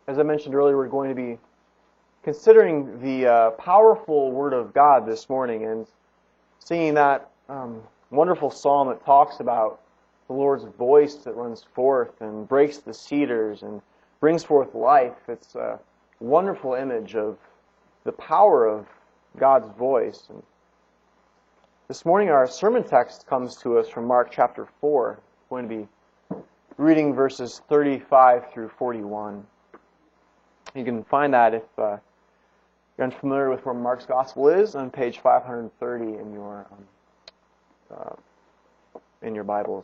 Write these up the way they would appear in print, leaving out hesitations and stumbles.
As I mentioned earlier, we're going to be considering the powerful Word of God this morning and singing that wonderful psalm that talks about the Lord's voice that runs forth and breaks the cedars and brings forth life. It's a wonderful image of the power of God's voice. And this morning our sermon text comes to us from Mark chapter 4. We're going to be reading verses 35 through 41. You can find that if you're unfamiliar with where Mark's Gospel is on page 530 in your Bibles.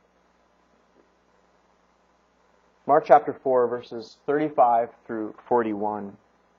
Mark chapter 4, verses 35 through 41.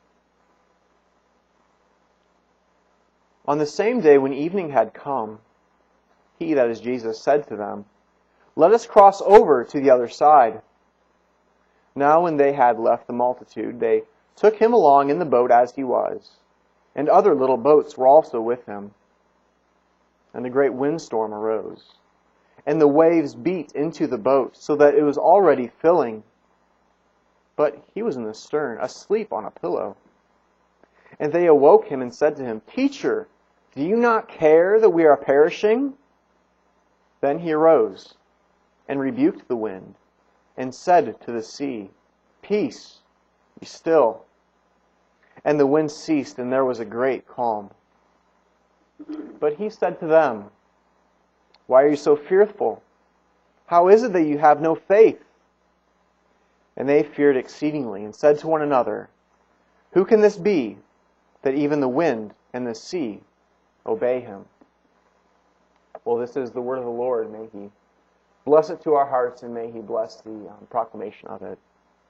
On the same day when evening had come, he, that is Jesus, said to them, "Let us cross over to the other side." Now when they had left the multitude, they took him along in the boat as he was, and other little boats were also with him. And a great windstorm arose, and the waves beat into the boat, so that it was already filling. But he was in the stern, asleep on a pillow. And they awoke him and said to him, "Teacher, do you not care that we are perishing?" Then he arose and rebuked the wind, and said to the sea, "Peace, be still." And the wind ceased, and there was a great calm. But he said to them, "Why are you so fearful? How is it that you have no faith?" And they feared exceedingly, and said to one another, "Who can this be, that even the wind and the sea obey him?" Well, this is the word of the Lord. May He bless it to our hearts, and may He bless the proclamation of it.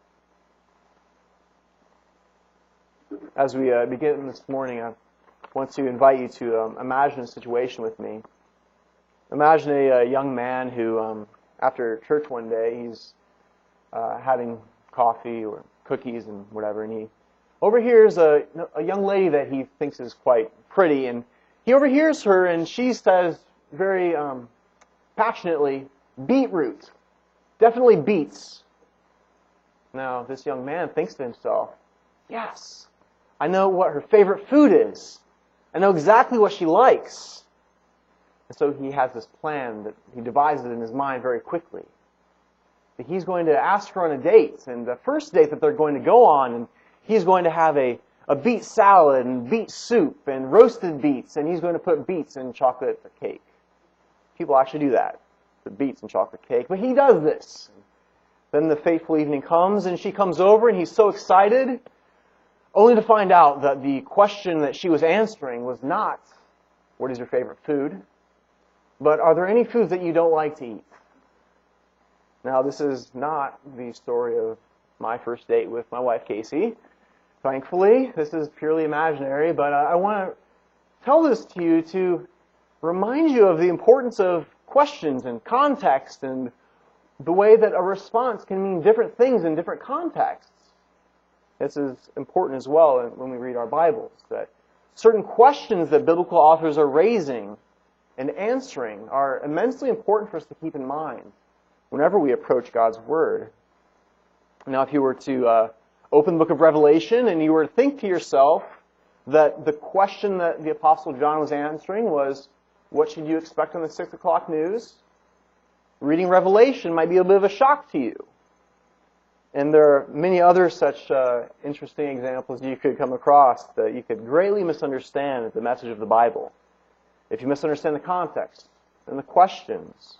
As we begin this morning, I want to invite you to imagine a situation with me. Imagine a young man who, after church one day, he's having coffee or cookies and whatever, and he overhears a young lady that he thinks is quite pretty, and he overhears her, and she says very passionately, "Beetroot. Definitely beets." Now, this young man thinks to himself, "Yes, I know what her favorite food is. I know exactly what she likes." And so he has this plan that he devises in his mind very quickly. That he's going to ask her on a date, and the first date that they're going to go on, and he's going to have a beet salad and beet soup and roasted beets, and he's going to put beets in chocolate cake. People actually do that, put beets in chocolate cake, but he does this. Then the fateful evening comes, and she comes over, and he's so excited, only to find out that the question that she was answering was not, "What is your favorite food?" but, "Are there any foods that you don't like to eat?" Now, this is not the story of my first date with my wife, Casey. Thankfully, this is purely imaginary, but I want to tell this to you to remind you of the importance of questions and context and the way that a response can mean different things in different contexts. This is important as well when we read our Bibles, that certain questions that biblical authors are raising and answering are immensely important for us to keep in mind whenever we approach God's Word. Now, if you were to open the book of Revelation and you were to think to yourself that the question that the Apostle John was answering was, "What should you expect on the 6 o'clock news?" reading Revelation might be a bit of a shock to you. And there are many other such interesting examples you could come across that you could greatly misunderstand the message of the Bible if you misunderstand the context and the questions.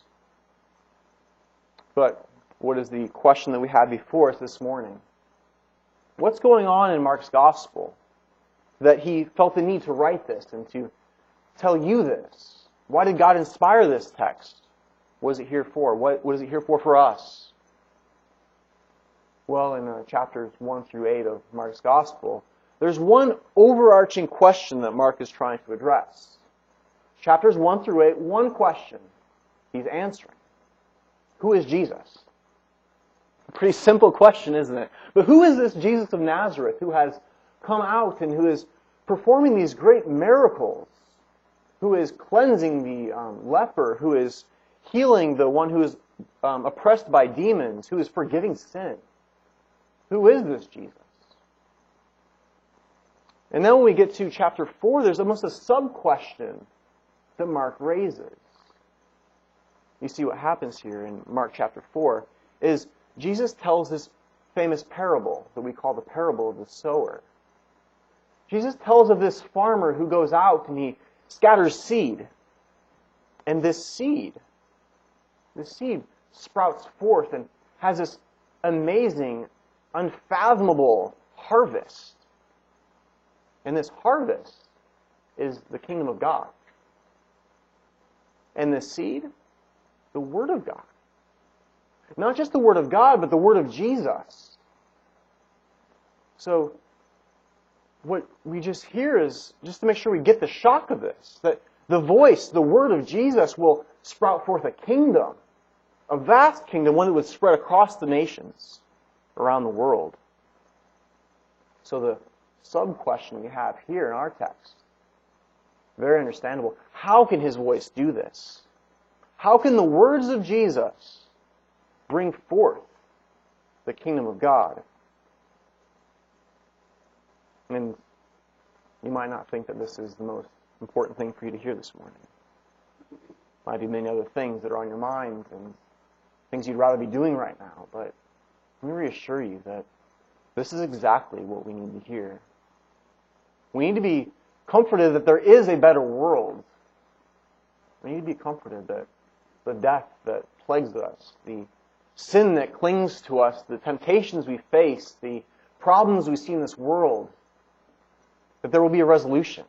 But what is the question that we have before us this morning? What's going on in Mark's Gospel that he felt the need to write this and to tell you this? Why did God inspire this text? What is it here for? What is it here for us? Well, in chapters 1 through 8 of Mark's Gospel, there's one overarching question that Mark is trying to address. Chapters 1 through 8, one question he's answering. Who is Jesus? A pretty simple question, isn't it? But who is this Jesus of Nazareth who has come out and who is performing these great miracles? Who is cleansing the leper? Who is healing the one who is oppressed by demons? Who is forgiving sin? Who is this Jesus? And then when we get to chapter 4, there's almost a sub-question that Mark raises. You see what happens here in Mark chapter 4 is Jesus tells this famous parable that we call the parable of the sower. Jesus tells of this farmer who goes out and he scatters seed. And this seed sprouts forth and has this amazing, unfathomable harvest. And this harvest is the kingdom of God. And the seed, the Word of God. Not just the Word of God, but the Word of Jesus. So, what we just hear is, just to make sure we get the shock of this, that the voice, the Word of Jesus will sprout forth a kingdom, a vast kingdom, one that would spread across the nations around the world. So the sub-question we have here in our text, very understandable. How can His voice do this? How can the words of Jesus bring forth the kingdom of God? And you might not think that this is the most important thing for you to hear this morning. Might be many other things that are on your mind and things you'd rather be doing right now, but let me reassure you that this is exactly what we need to hear. We need to be comforted that there is a better world. We need to be comforted that the death that plagues us, the sin that clings to us, the temptations we face, the problems we see in this world, that there will be a resolution.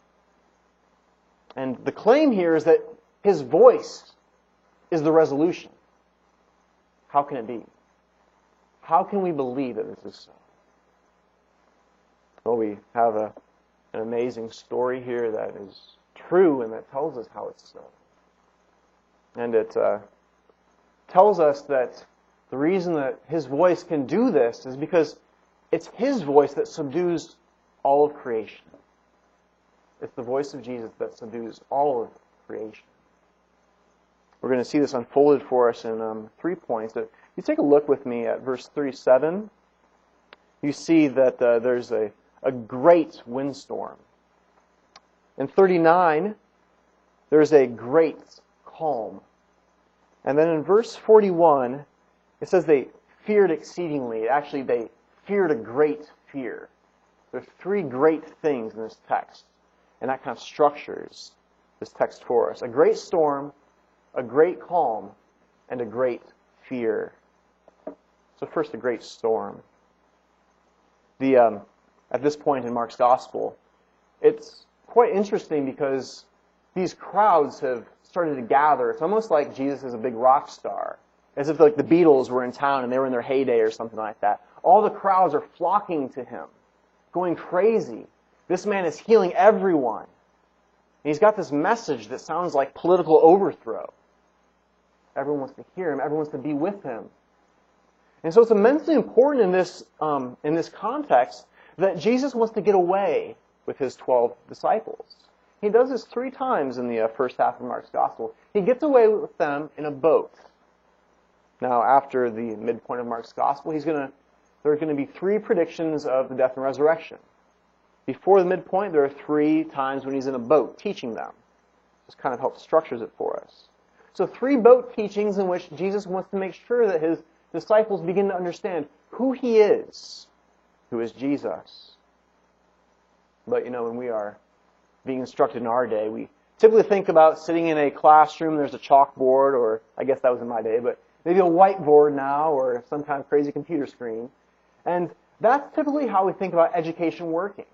And the claim here is that His voice is the resolution. How can it be? How can we believe that this is so? Well, we have an amazing story here that is true and that tells us how it's so. And it tells us that the reason that His voice can do this is because it's His voice that subdues all of creation. It's the voice of Jesus that subdues all of creation. We're going to see this unfolded for us in 3 points. If you take a look with me at verse 37, you see that there's a great windstorm. In 39, there's a great calm. And then in verse 41, it says they feared exceedingly. Actually, they feared a great fear. There's 3 great things in this text. And that kind of structures this text for us. A great storm, a great calm, and a great fear. So first, a great storm. At this point in Mark's Gospel, it's quite interesting because these crowds have started to gather. It's almost like Jesus is a big rock star, as if like the Beatles were in town and they were in their heyday or something like that. All the crowds are flocking to Him, going crazy. This man is healing everyone. And He's got this message that sounds like political overthrow. Everyone wants to hear Him. Everyone wants to be with Him. And so it's immensely important in this context that Jesus wants to get away with His 12 disciples. He does this 3 times in the first half of Mark's Gospel. He gets away with them in a boat. Now, after the midpoint of Mark's Gospel, there are going to be 3 predictions of the death and resurrection. Before the midpoint, there are 3 times when He's in a boat teaching them. This kind of helps structures it for us. So 3 boat teachings in which Jesus wants to make sure that His disciples begin to understand who He is, who is Jesus. But when we are being instructed in our day, we typically think about sitting in a classroom, there's a chalkboard, or I guess that was in my day, but maybe a whiteboard now, or some kind of crazy computer screen. And that's typically how we think about education working.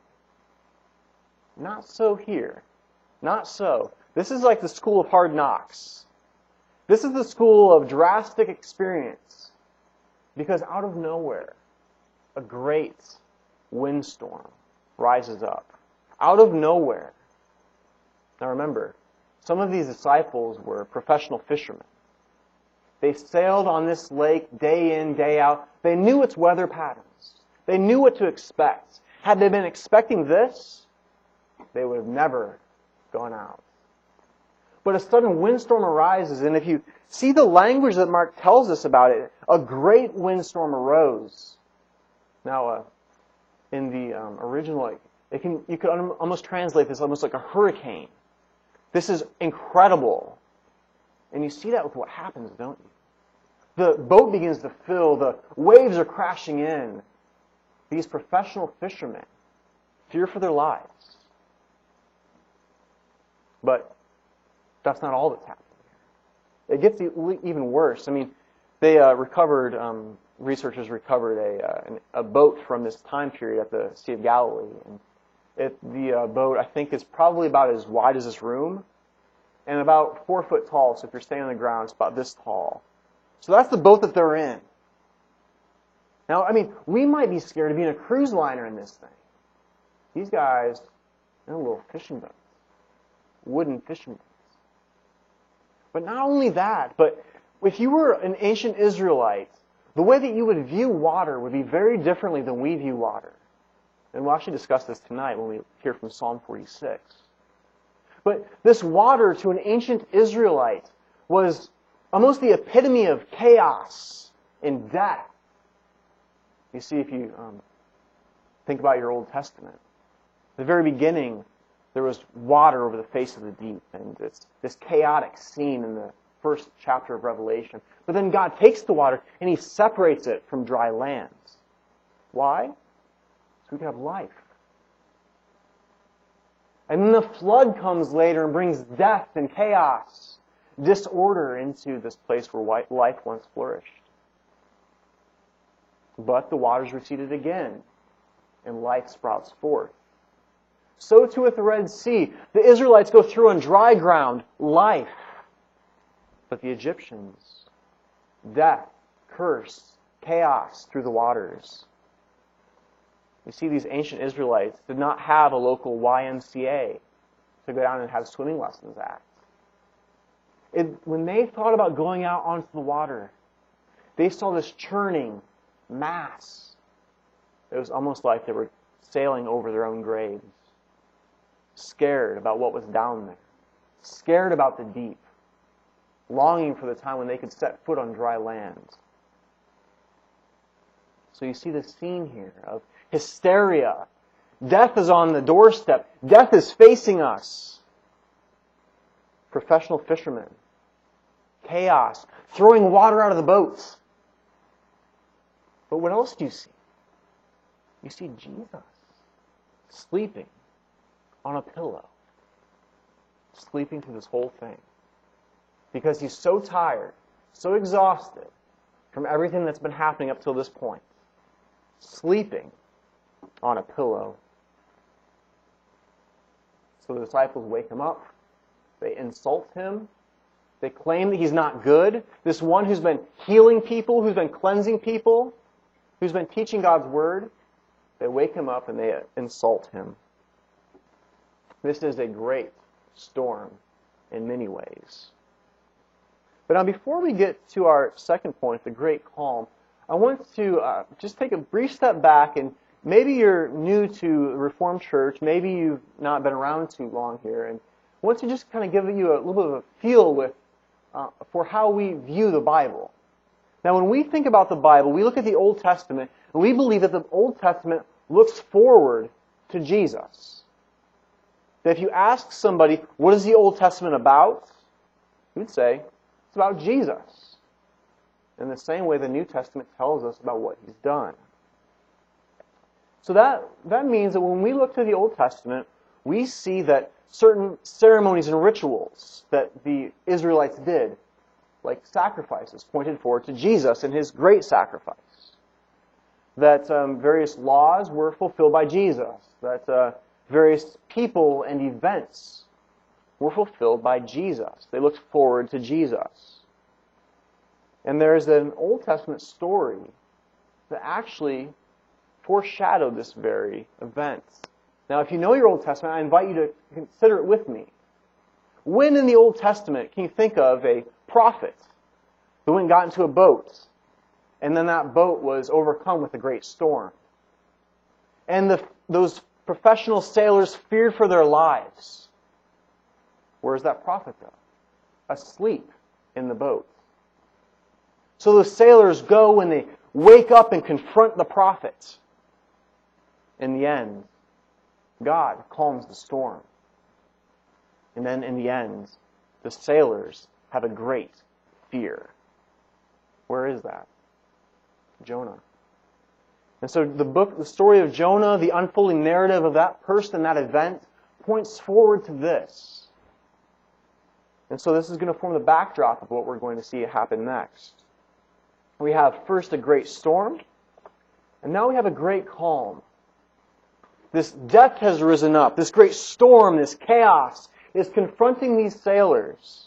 Not so here. Not so. This is like the school of hard knocks. This is the school of drastic experience. Because out of nowhere, a great windstorm rises up. Out of nowhere. Now remember, some of these disciples were professional fishermen. They sailed on this lake day in, day out. They knew its weather patterns. They knew what to expect. Had they been expecting this, they would have never gone out. But a sudden windstorm arises, and if you see the language that Mark tells us about it, a great windstorm arose. Now, in the original, you could almost translate this almost like a hurricane. This is incredible. And you see that with what happens, don't you? The boat begins to fill. The waves are crashing in. These professional fishermen fear for their lives. But that's not all that's happening here. It gets even worse. I mean, they researchers recovered a boat from this time period at the Sea of Galilee. And the boat, I think, is probably about as wide as this room and about 4 foot tall. So if you're staying on the ground, it's about this tall. So that's the boat that they're in. Now, I mean, we might be scared of being a cruise liner in this thing. These guys, they're little fishing boats, wooden fishing boats. But not only that, but if you were an ancient Israelite, the way that you would view water would be very differently than we view water. And we'll actually discuss this tonight when we hear from Psalm 46. But this water to an ancient Israelite was almost the epitome of chaos and death. You see, if you think about your Old Testament, at the very beginning, there was water over the face of the deep, and it's this chaotic scene in the first chapter of Revelation. But then God takes the water and He separates it from dry lands. Why? So we can have life. And then the flood comes later and brings death and chaos, disorder into this place where life once flourished. But the waters receded again, and life sprouts forth. So too with the Red Sea. The Israelites go through on dry ground, life. But the Egyptians, death, curse, chaos through the waters. You see, these ancient Israelites did not have a local YMCA to go down and have swimming lessons at. When they thought about going out onto the water, they saw this churning mass. It was almost like they were sailing over their own graves. Scared about what was down there. Scared about the deep. Longing for the time when they could set foot on dry land. So you see the scene here of hysteria. Death is on the doorstep. Death is facing us. Professional fishermen. Chaos. Throwing water out of the boats. But what else do you see? You see Jesus sleeping on a pillow. Sleeping through this whole thing. Because He's so tired, so exhausted from everything that's been happening up till this point. Sleeping on a pillow. So the disciples wake Him up. They insult Him. They claim that He's not good. This one who's been healing people, who's been cleansing people, who's been teaching God's Word, they wake Him up and they insult Him. This is a great storm in many ways. But now before we get to our second point, the great calm, I want to just take a brief step back, and maybe you're new to the Reformed Church, maybe you've not been around too long here, and I want to just kind of give you a little bit of a feel for how we view the Bible. Now when we think about the Bible, we look at the Old Testament, and we believe that the Old Testament looks forward to Jesus. That if you ask somebody, what is the Old Testament about? He would say, it's about Jesus. In the same way the New Testament tells us about what He's done. So that means that when we look to the Old Testament, we see that certain ceremonies and rituals that the Israelites did, like sacrifices, pointed forward to Jesus and His great sacrifice. That various laws were fulfilled by Jesus. That various people and events were fulfilled by Jesus. They looked forward to Jesus. And there's an Old Testament story that actually foreshadowed this very event. Now, if you know your Old Testament, I invite you to consider it with me. When in the Old Testament can you think of a prophet who went and got into a boat, and then that boat was overcome with a great storm? And those professional sailors feared for their lives. Where's that prophet, though? Asleep in the boat. So the sailors go and they wake up and confront the prophet. In the end, God calms the storm. And then in the end, the sailors have a great fear. Where is that? Jonah. And so the story of Jonah, the unfolding narrative of that person, that event, points forward to this. And so this is going to form the backdrop of what we're going to see happen next. We have first a great storm, and now we have a great calm. This death has risen up. This great storm, this chaos, is confronting these sailors.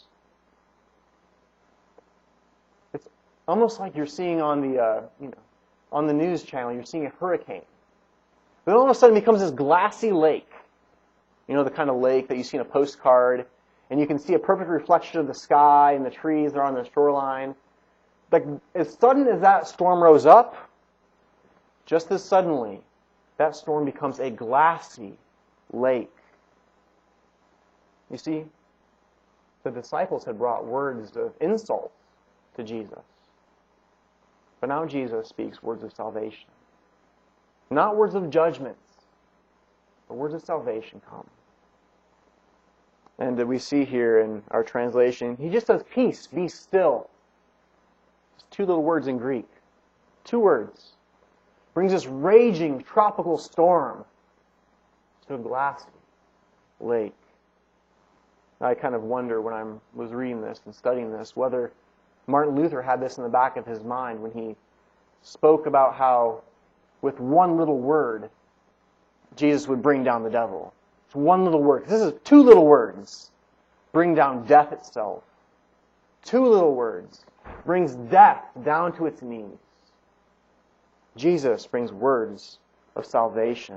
It's almost like you're seeing on the news channel, you're seeing a hurricane. Then all of a sudden it becomes this glassy lake. You know, the kind of lake that you see in a postcard, and you can see a perfect reflection of the sky and the trees that are on the shoreline. Like, as sudden as that storm rose up, just as suddenly, that storm becomes a glassy lake. You see, the disciples had brought words of insult to Jesus. But now Jesus speaks words of salvation. Not words of judgment, but words of salvation come. And we see here in our translation, he just says, "Peace, be still." It's two little words in Greek. Two words. Brings this raging tropical storm to a glassy lake. I kind of wonder when I was reading this and studying this whether Martin Luther had this in the back of his mind when he spoke about how with one little word Jesus would bring down the devil. It's one little word. This is two little words. Bring down death itself. Two little words. Brings death down to its knees. Jesus brings words of salvation.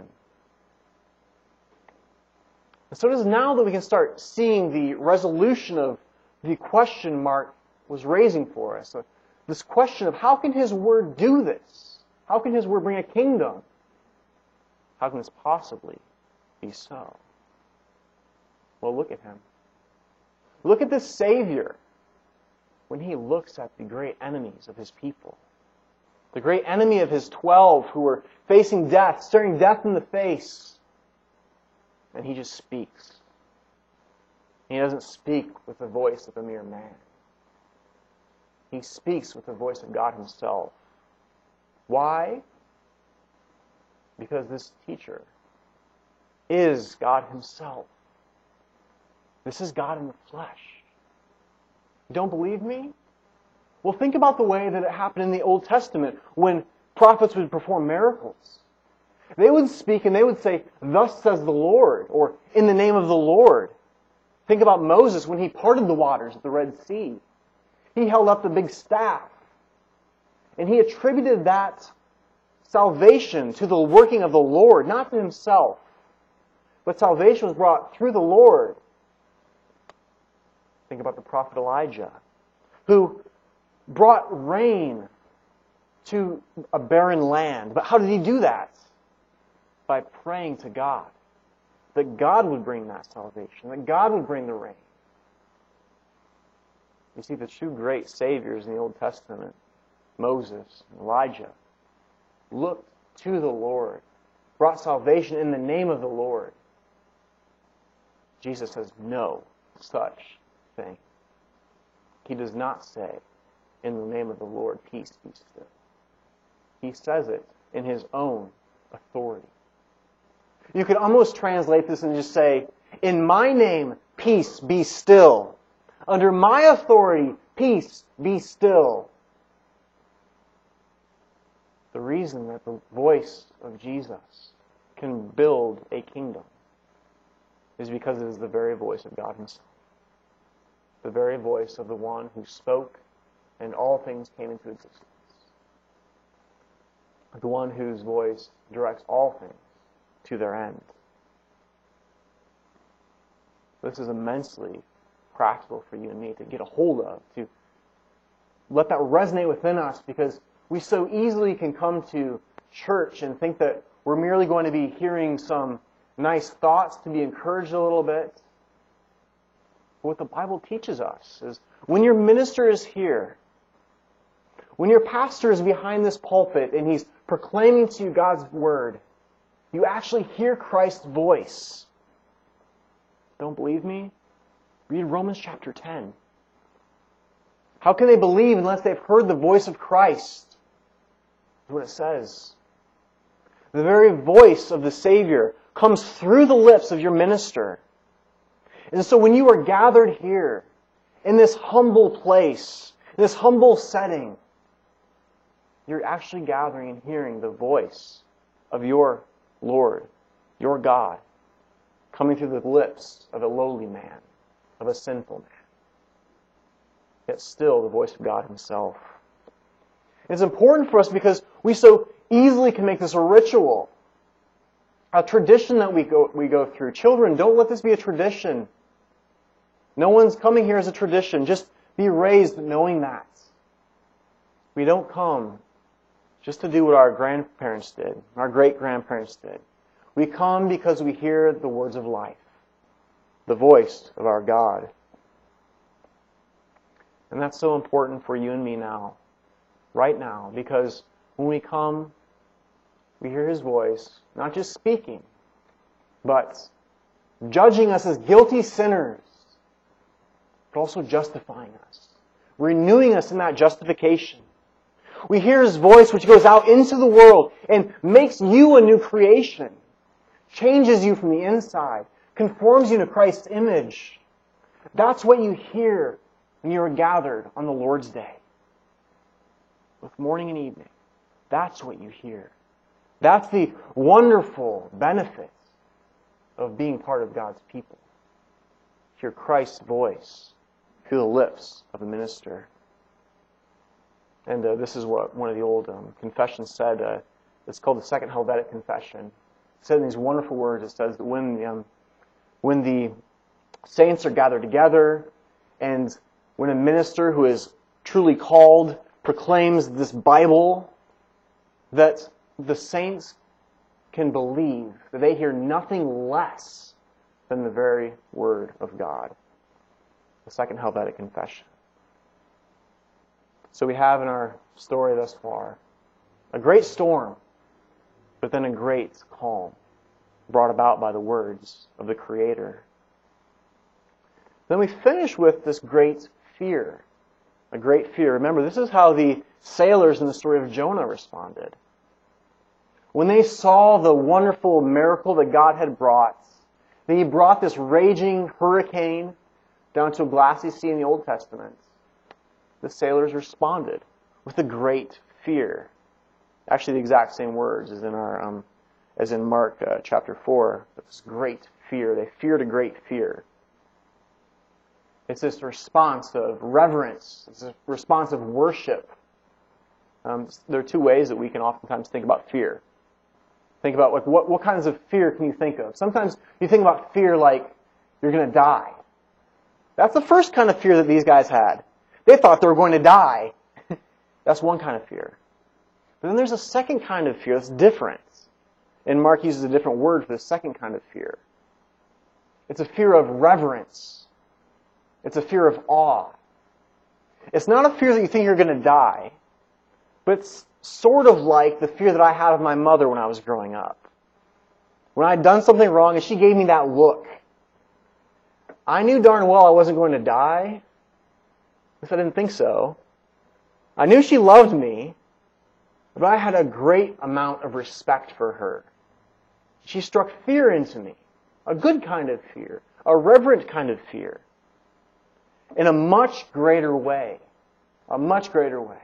And so it is now that we can start seeing the resolution of the question Mark was raising for us. So this question of how can His Word do this? How can His Word bring a kingdom? How can this possibly be so? Well, look at Him. Look at this Savior when He looks at the great enemies of His people. The great enemy of His 12 who were facing death, staring death in the face. And He just speaks. He doesn't speak with the voice of a mere man. He speaks with the voice of God Himself. Why? Because this teacher is God Himself. This is God in the flesh. You don't believe me? Well, think about the way that it happened in the Old Testament when prophets would perform miracles. They would speak and they would say, "Thus says the Lord," or "In the name of the Lord." Think about Moses when he parted the waters of the Red Sea. He held up the big staff. And he attributed that salvation to the working of the Lord, not to himself. But salvation was brought through the Lord. Think about the prophet Elijah, who brought rain to a barren land. But how did he do that? By praying to God. That God would bring that salvation. That God would bring the rain. You see, the two great saviors in the Old Testament, Moses and Elijah, looked to the Lord, brought salvation in the name of the Lord. Jesus says no such thing. He does not say, "In the name of the Lord, peace be still." He says it in His own authority. You could almost translate this and just say, "In my name, peace be still. Under my authority, peace be still." The reason that the voice of Jesus can build a kingdom is because it is the very voice of God Himself. The very voice of the one who spoke and all things came into existence. The one whose voice directs all things to their end. This is immensely practical for you and me to get a hold of, to let that resonate within us, because we so easily can come to church and think that we're merely going to be hearing some nice thoughts to be encouraged a little bit. But what the Bible teaches us is when your minister is here, when your pastor is behind this pulpit and he's proclaiming to you God's Word, You actually hear Christ's voice. Don't believe me? Read Romans chapter 10. How can they believe unless they've heard the voice of Christ? That's what it says. The very voice of the Savior comes through the lips of your minister. And so when you are gathered here, in this humble place, in this humble setting, you're actually gathering and hearing the voice of your Lord, your God, coming through the lips of a lowly man, of a sinful man. Yet still the voice of God Himself. It's important for us because we so easily can make this a ritual, a tradition that we go through. Children, don't let this be a tradition. No one's coming here as a tradition. Just be raised knowing that. We don't come just to do what our grandparents did, our great-grandparents did. We come because we hear the words of life, the voice of our God. And that's so important for you and me now, right now, because when we come, we hear His voice, not just speaking, but judging us as guilty sinners, but also justifying us, renewing us in that justification. We hear His voice which goes out into the world and makes you a new creation, changes you from the inside, conforms you to Christ's image. That's what you hear when you are gathered on the Lord's Day, with morning and evening. That's what you hear. That's the wonderful benefit of being part of God's people. Hear Christ's voice through the lips of a minister. And this is what one of the old confessions said. It's called the Second Helvetic Confession. It said in these wonderful words, it says that when the saints are gathered together, and when a minister who is truly called proclaims this Bible, that the saints can believe that they hear nothing less than the very Word of God. The Second Helvetic Confession. So we have in our story thus far a great storm, but then a great calm brought about by the words of the Creator. Then we finish with this great fear. A great fear. Remember, this is how the sailors in the story of Jonah responded. When they saw the wonderful miracle that God had brought, that He brought this raging hurricane down to a glassy sea in the Old Testament, the sailors responded with a great fear. Actually, the exact same words as in Mark chapter 4. This great fear. They feared a great fear. It's this response of reverence. It's a response of worship. There are two ways that we can oftentimes think about fear. Think about what kinds of fear can you think of? Sometimes you think about fear like you're going to die. That's the first kind of fear that these guys had. They thought they were going to die. That's one kind of fear. But then there's a second kind of fear that's different. And Mark uses a different word for the second kind of fear. It's a fear of reverence. It's a fear of awe. It's not a fear that you think you're going to die, but it's sort of like the fear that I had of my mother when I was growing up. When I'd done something wrong and she gave me that look, I knew darn well I wasn't going to die. At least I didn't think so. I knew she loved me, but I had a great amount of respect for her. She struck fear into me, a good kind of fear, a reverent kind of fear, in a much greater way, a much greater way.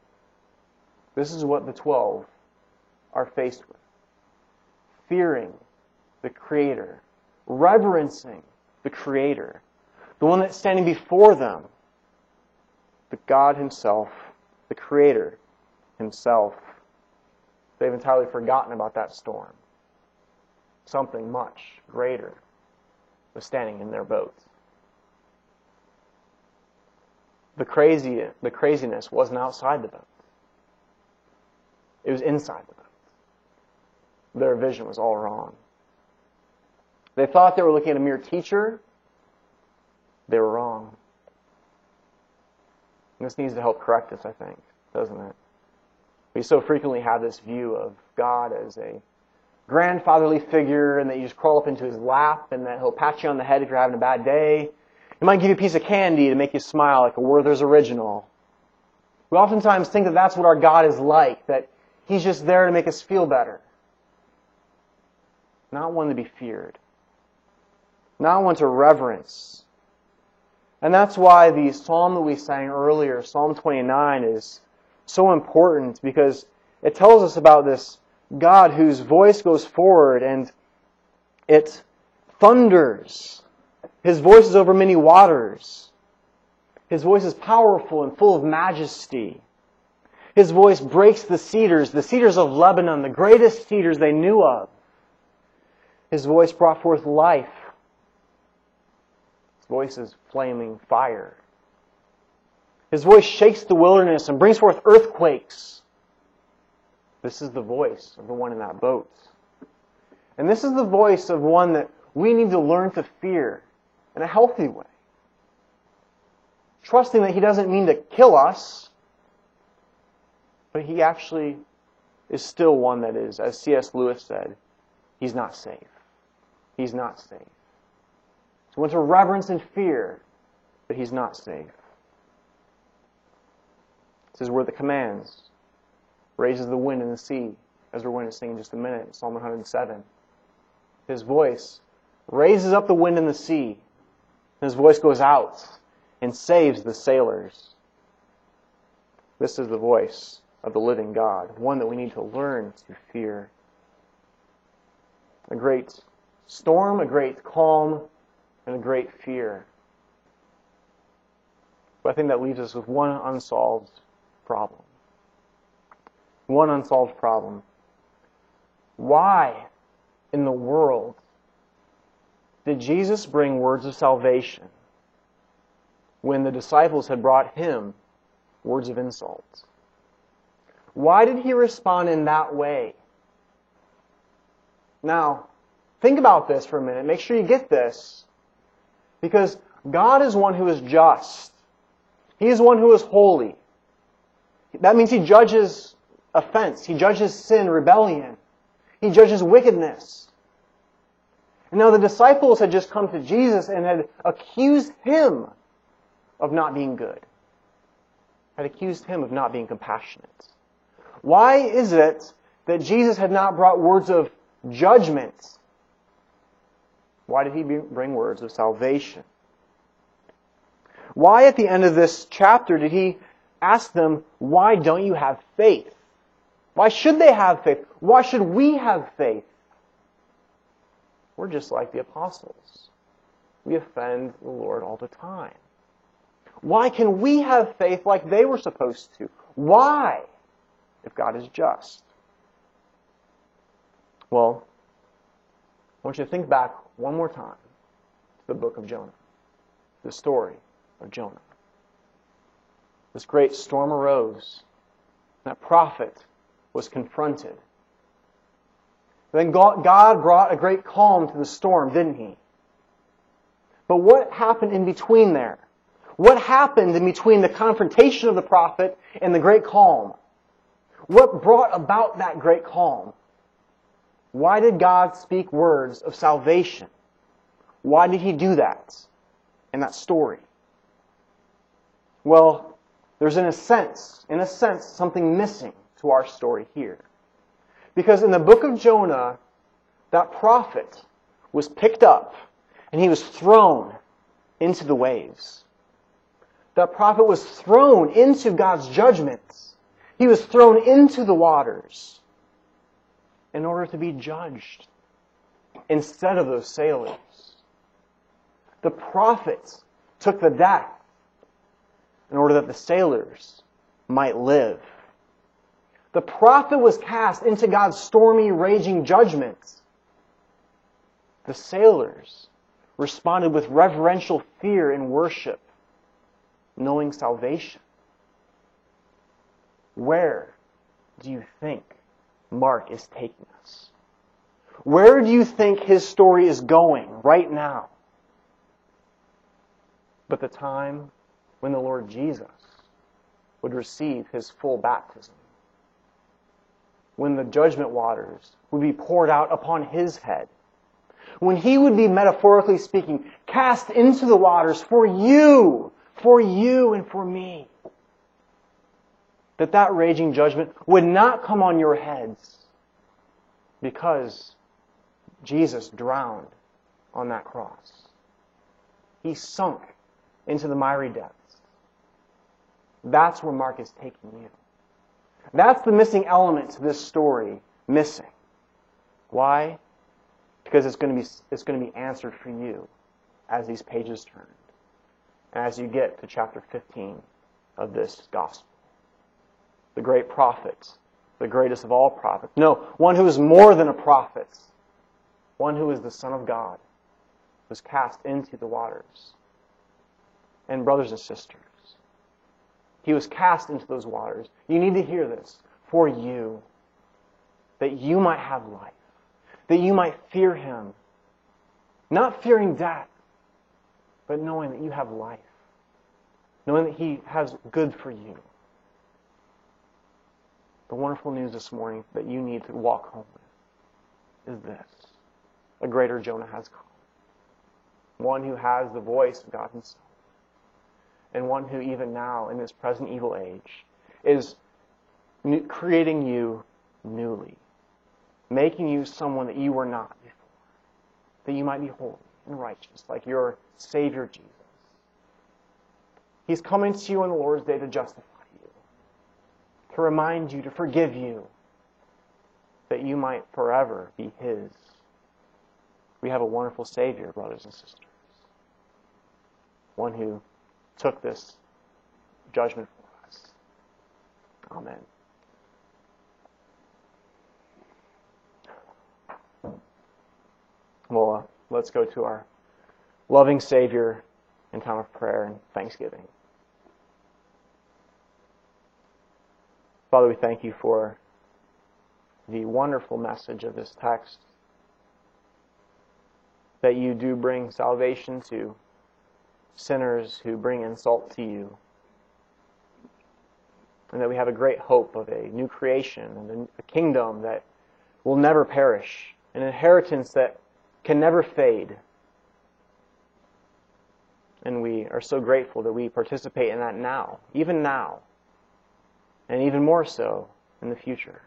This is what the 12 are faced with. Fearing the Creator, reverencing the Creator, the one that's standing before them, the God Himself, the Creator Himself. They've entirely forgotten about that storm. Something much greater was standing in their boat. The craziness wasn't outside the boat. It was inside the boat. Their vision was all wrong. They thought they were looking at a mere teacher. They were wrong. And this needs to help correct us, I think, doesn't it? We so frequently have this view of God as a grandfatherly figure and that you just crawl up into his lap and that he'll pat you on the head if you're having a bad day. He might give you a piece of candy to make you smile like a Werther's Original. We oftentimes think that that's what our God is like, that He's just there to make us feel better. Not one to be feared. Not one to reverence. And that's why the psalm that we sang earlier, Psalm 29, is so important, because it tells us about this God whose voice goes forward and it thunders. His voice is over many waters. His voice is powerful and full of majesty. His voice breaks the cedars of Lebanon, the greatest cedars they knew of. His voice brought forth life. His voice is flaming fire. His voice shakes the wilderness and brings forth earthquakes. This is the voice of the one in that boat. And this is the voice of one that we need to learn to fear in a healthy way. Trusting that He doesn't mean to kill us, but He actually is still one that is, as C.S. Lewis said, He's not safe. He's not safe. So one to reverence and fear, but He's not safe. This is where the commands raises the wind and the sea, as we're going to sing in just a minute, Psalm 107. His voice raises up the wind and the sea. His voice goes out and saves the sailors. This is the voice of the living God, one that we need to learn to fear. A great storm, a great calm, and a great fear. But I think that leaves us with one unsolved problem. One unsolved problem. Why in the world did Jesus bring words of salvation when the disciples had brought Him words of insult? Why did He respond in that way? Now, think about this for a minute. Make sure you get this. Because God is one who is just. He is one who is holy. That means He judges offense. He judges sin, rebellion. He judges wickedness. And now the disciples had just come to Jesus and had accused Him of not being good. Had accused Him of not being compassionate. Why is it that Jesus had not brought words of judgment? Why did He bring words of salvation? Why at the end of this chapter did He ask them, why don't you have faith? Why should they have faith? Why should we have faith? We're just like the apostles. We offend the Lord all the time. Why can we have faith like they were supposed to? Why? If God is just. Well, I want you to think back one more time to the book of Jonah. The story of Jonah. This great storm arose. That prophet was confronted. Then God brought a great calm to the storm, didn't He? But what happened in between there? What happened in between the confrontation of the prophet and the great calm? What brought about that great calm? Why did God speak words of salvation? Why did He do that in that story? Well, there's in a sense, something missing to our story here. Because in the book of Jonah, that prophet was picked up and he was thrown into the waves. That prophet was thrown into God's judgments. He was thrown into the waters in order to be judged instead of those sailors. The prophet took the death in order that the sailors might live. The prophet was cast into God's stormy, raging judgments. The sailors responded with reverential fear and worship, knowing salvation. Where do you think Mark is taking us? Where do you think his story is going right now? But the time when the Lord Jesus would receive His full baptism. when the judgment waters would be poured out upon his head. When he would be, metaphorically speaking, cast into the waters for you and for me. That raging judgment would not come on your heads because Jesus drowned on that cross. He sunk into the miry depths. That's where Mark is taking you. That's the missing element to this story, missing. Why? Because it's going to be answered for you as these pages turn, and as you get to chapter 15 of this gospel. The great prophet, the greatest of all prophets. No, one who is more than a prophet, one who is the Son of God, was cast into the waters. And brothers and sisters, he was cast into those waters. You need to hear this. For you, that you might have life, that you might fear him, not fearing death, but knowing that you have life, knowing that he has good for you. The wonderful news this morning that you need to walk home with is this. A greater Jonah has come. One who has the voice of God himself. And one who even now, in this present evil age, is creating you newly. Making you someone that you were not before. That you might be holy and righteous, like your Savior Jesus. He's coming to you on the Lord's Day to justify you. To remind you, to forgive you. That you might forever be his. We have a wonderful Savior, brothers and sisters. One who took this judgment for us. Amen. Well, let's go to our loving Savior in time of prayer and thanksgiving. Father, we thank you for the wonderful message of this text, that you do bring salvation to sinners who bring insult to you, and that we have a great hope of a new creation and a kingdom that will never perish, an inheritance that can never fade. And we are so grateful that we participate in that now, and even more so in the future.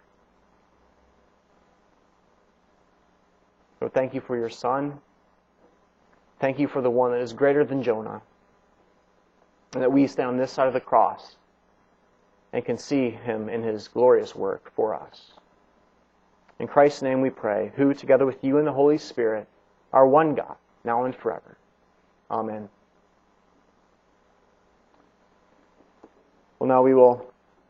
So thank you for your Son. Thank you for the one that is greater than Jonah, and that we stand on this side of the cross and can see him in his glorious work for us. In Christ's name we pray, who, together with you and the Holy Spirit, are one God, now and forever. Amen. Well, now we will